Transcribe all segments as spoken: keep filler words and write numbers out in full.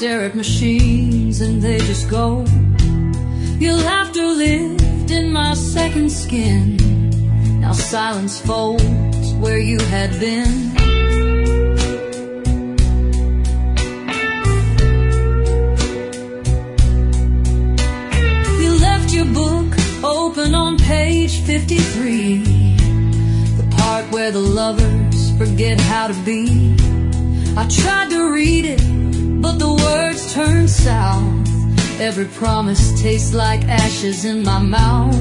stare at machines and they just go. Your laughter lived in my second skin. Now silence folds where you had been. You left your book open on page fifty-three, the part where the lovers forget how to be. I tried to read it, but the words turned south. Every promise tastes like ashes in my mouth.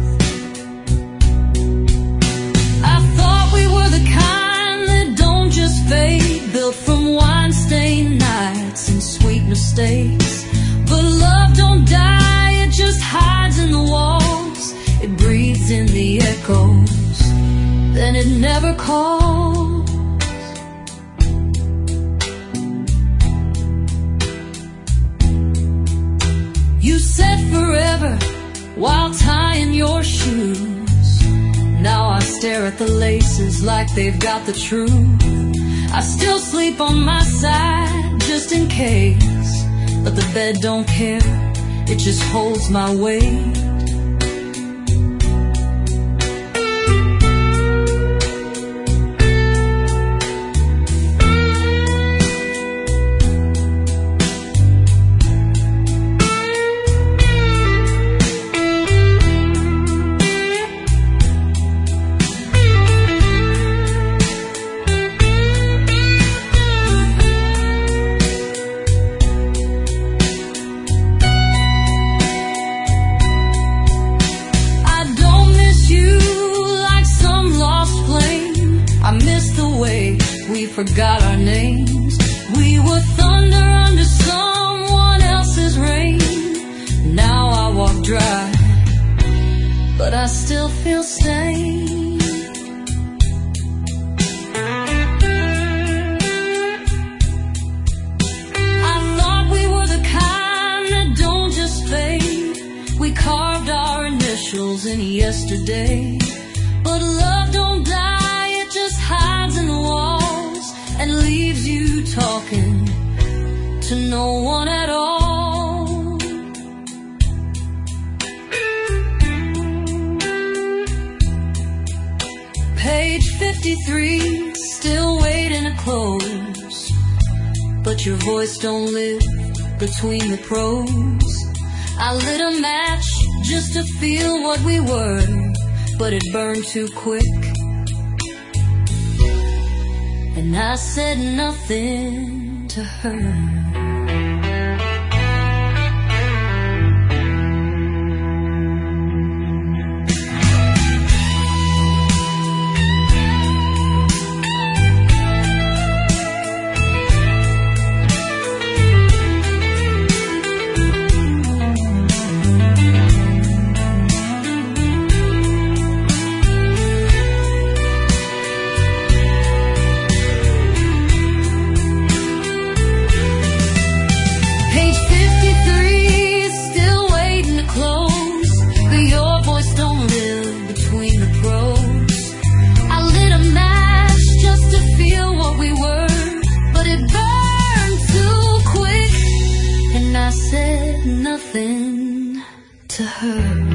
I thought we were the kind that don't just fade, built from wine-stained nights and sweet mistakes. But love don't die, it just hides in the walls. It breathes in the echoes, then it never calls. You said forever while tying your shoes. Now I stare at the laces like they've got the truth. I still sleep on my side just in case, but the bed don't care, it just holds my weight. We forgot our names. We were thunder under someone else's rain. Now I walk dry, but I still feel stained. I thought we were the kind that don't just fade. We carved our initials in yesterday. But love don't die, it just hides in the walls and leaves you talking to no one at all. Page fifty-three, still waiting to close, but your voice don't live between the prose. I lit a match just to feel what we were, but it burned too quick, and I said nothing to her. Nothing to her.